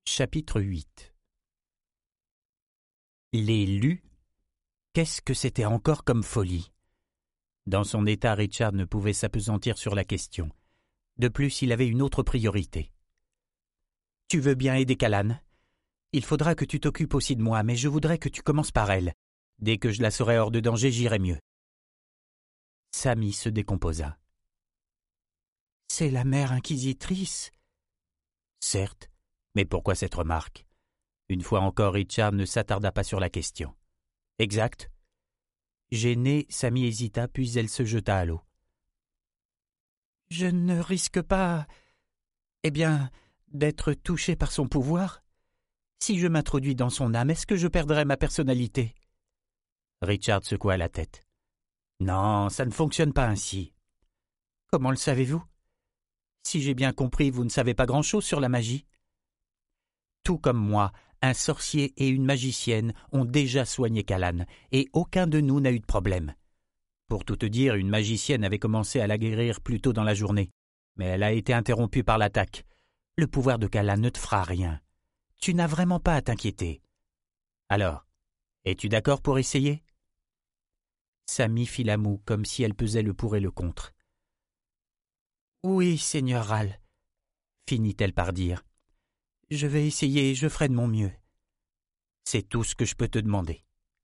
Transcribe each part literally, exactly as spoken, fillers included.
Chapitre huit. Les lus? Qu'est-ce que c'était encore comme folie? Dans son état, Richard ne pouvait s'appesantir sur la question. De plus, il avait une autre priorité. « Tu veux bien aider Callanne? Il faudra que tu t'occupes aussi de moi, mais je voudrais que tu commences par elle. Dès que je la saurai hors de danger, j'irai mieux. » Sammy se décomposa. « C'est la mère inquisitrice. » Certes, mais pourquoi cette remarque? Une fois encore, Richard ne s'attarda pas sur la question. « Exact. » Gênée, Sammy hésita, puis elle se jeta à l'eau. « Je ne risque pas, eh bien, d'être touché par son pouvoir? Si je m'introduis dans son âme, est-ce que je perdrai ma personnalité ?» Richard secoua la tête. « Non, ça ne fonctionne pas ainsi. »« Comment le savez-vous? Si j'ai bien compris, vous ne savez pas grand-chose sur la magie. » Tout comme moi, un sorcier et une magicienne ont déjà soigné Callanne, et aucun de nous n'a eu de problème. Pour tout te dire, une magicienne avait commencé à la guérir plus tôt dans la journée, mais elle a été interrompue par l'attaque. Le pouvoir de Callanne ne te fera rien. Tu n'as vraiment pas à t'inquiéter. Alors, es-tu d'accord pour essayer? Sammy fit la moue, comme si elle pesait le pour et le contre. « Oui, Seigneur Ral, » finit-elle par dire. « Je vais essayer et je ferai de mon mieux. C'est tout ce que je peux te demander. »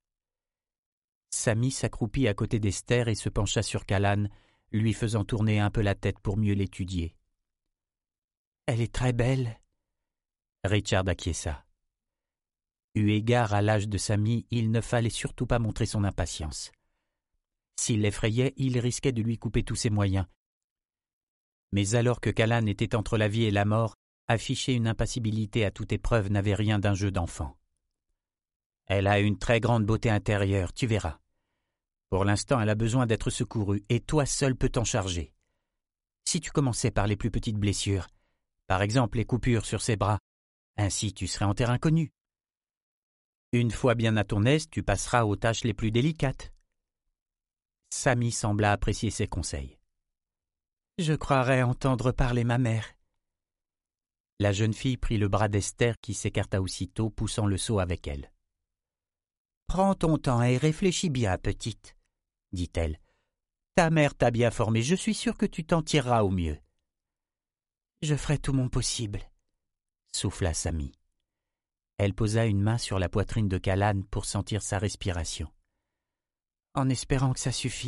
Sammy s'accroupit à côté d'Esther et se pencha sur Callanne, lui faisant tourner un peu la tête pour mieux l'étudier. « Elle est très belle. » Richard acquiesça. Eu égard à l'âge de Sammy, il ne fallait surtout pas montrer son impatience. S'il l'effrayait, il risquait de lui couper tous ses moyens. Mais alors que Callanne était entre la vie et la mort, afficher une impassibilité à toute épreuve n'avait rien d'un jeu d'enfant. « Elle a une très grande beauté intérieure, tu verras. Pour l'instant, elle a besoin d'être secourue, et toi seul peux t'en charger. Si tu commençais par les plus petites blessures, par exemple les coupures sur ses bras, ainsi tu serais en terrain connu. Une fois bien à ton aise, tu passeras aux tâches les plus délicates. » Sammy sembla apprécier ses conseils. « Je croirais entendre parler ma mère. » La jeune fille prit le bras d'Esther qui s'écarta aussitôt, poussant le seau avec elle. « Prends ton temps et réfléchis bien, petite, » dit-elle. « Ta mère t'a bien formée, je suis sûre que tu t'en tireras au mieux. »« Je ferai tout mon possible, » souffla Sammy. Elle posa une main sur la poitrine de Callanne pour sentir sa respiration. « En espérant que ça suffise. »«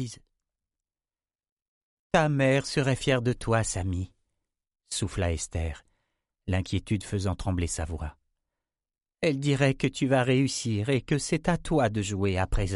Ta mère serait fière de toi, Sammy, » souffla Esther, l'inquiétude faisant trembler sa voix. « Elle dirait que tu vas réussir et que c'est à toi de jouer à présent. »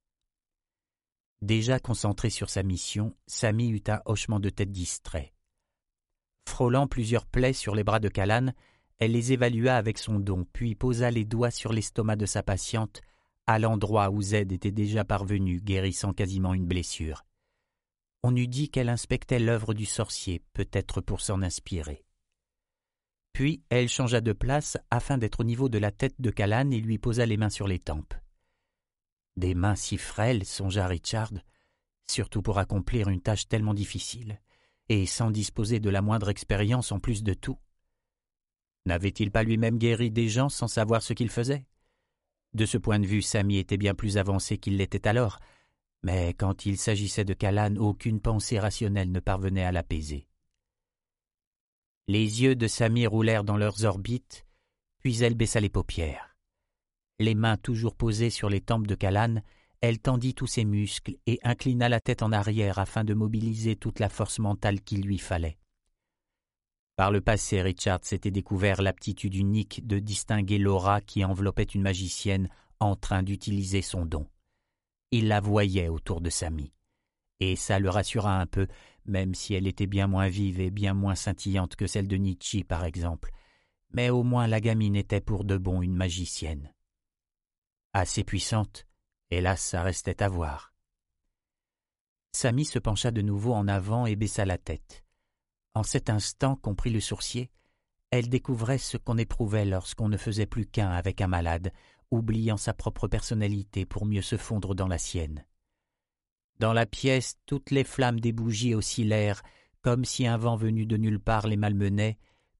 Déjà concentrée sur sa mission, Sammy eut un hochement de tête distrait. Frôlant plusieurs plaies sur les bras de Callanne, elle les évalua avec son don, puis posa les doigts sur l'estomac de sa patiente, à l'endroit où Z était déjà parvenu, guérissant quasiment une blessure. On eût dit qu'elle inspectait l'œuvre du sorcier, peut-être pour s'en inspirer. Puis elle changea de place afin d'être au niveau de la tête de Callanne et lui posa les mains sur les tempes. Des mains si frêles, songea Richard, surtout pour accomplir une tâche tellement difficile, et sans disposer de la moindre expérience en plus de tout. N'avait-il pas lui-même guéri des gens sans savoir ce qu'il faisait? De ce point de vue, Sammy était bien plus avancé qu'il l'était alors, mais quand il s'agissait de Callanne, aucune pensée rationnelle ne parvenait à l'apaiser. Les yeux de Sammy roulèrent dans leurs orbites, puis elle baissa les paupières. Les mains toujours posées sur les tempes de Callanne, elle tendit tous ses muscles et inclina la tête en arrière afin de mobiliser toute la force mentale qu'il lui fallait. Par le passé, Richard s'était découvert l'aptitude unique de distinguer l'aura qui enveloppait une magicienne en train d'utiliser son don. Il la voyait autour de Sammy, et ça le rassura un peu, même si elle était bien moins vive et bien moins scintillante que celle de Nietzsche, par exemple. Mais au moins la gamine était pour de bon une magicienne. Assez puissante, hélas, ça restait à voir. Sammy se pencha de nouveau en avant et baissa la tête. En cet instant, comprit le sourcier, elle découvrait ce qu'on éprouvait lorsqu'on ne faisait plus qu'un avec un malade, oubliant sa propre personnalité pour mieux se fondre dans la sienne. Dans la pièce, toutes les flammes des bougies oscillèrent, comme si un vent venu de nulle part les malmenait,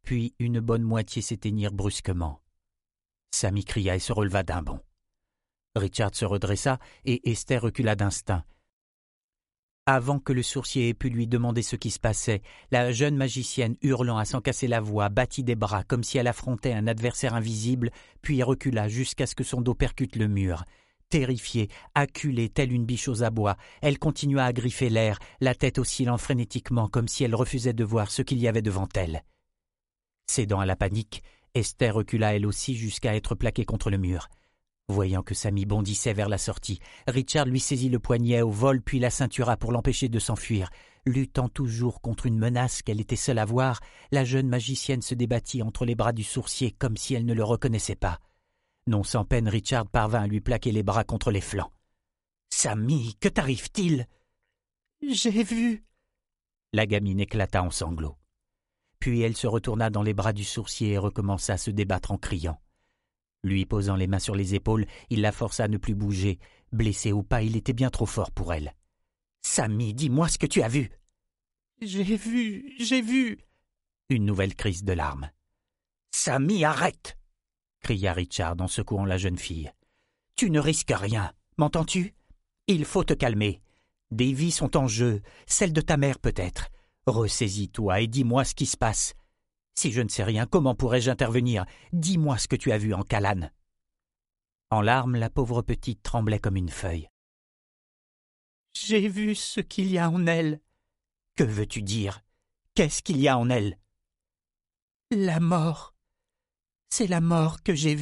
Puis une bonne moitié s'éteignirent brusquement. Sammy cria et se releva d'un bond. Richard se redressa et Esther recula d'instinct. Avant que le sourcier ait pu lui demander ce qui se passait, la jeune magicienne, hurlant à s'en casser la voix, battit des bras comme si elle affrontait un adversaire invisible, puis recula jusqu'à ce que son dos percute le mur. Terrifiée, acculée telle une biche aux abois, elle continua à griffer l'air, la tête oscillant frénétiquement comme si elle refusait de voir ce qu'il y avait devant elle. Cédant à la panique, Esther recula elle aussi jusqu'à être plaquée contre le mur. Voyant que Sammy bondissait vers la sortie, Richard lui saisit le poignet au vol puis la ceintura pour l'empêcher de s'enfuir. Luttant toujours contre une menace qu'elle était seule à voir, la jeune magicienne se débattit entre les bras du sourcier comme si elle ne le reconnaissait pas. Non sans peine, Richard parvint à lui plaquer les bras contre les flancs. « Sammy, que t'arrive-t-il »« J'ai vu !» La gamine éclata en sanglots. Puis elle se retourna dans les bras du sourcier et recommença à se débattre en criant. Lui posant les mains sur les épaules, il la força à ne plus bouger. Blessé ou pas, il était bien trop fort pour elle. « Sammy, dis-moi ce que tu as vu !»« J'ai vu, j'ai vu !» Une nouvelle crise de larmes. « Sammy, arrête !» cria Richard en secouant la jeune fille. « Tu ne risques rien, m'entends-tu? Il faut te calmer. Des vies sont en jeu, celle de ta mère peut-être. Ressaisis-toi et dis-moi ce qui se passe. Si je ne sais rien, comment pourrais-je intervenir? Dis-moi ce que tu as vu en Calane. » En larmes, la pauvre petite tremblait comme une feuille. « J'ai vu ce qu'il y a en elle. »« Que veux-tu dire? Qu'est-ce qu'il y a en elle? »« La mort. C'est la mort que j'ai vue. »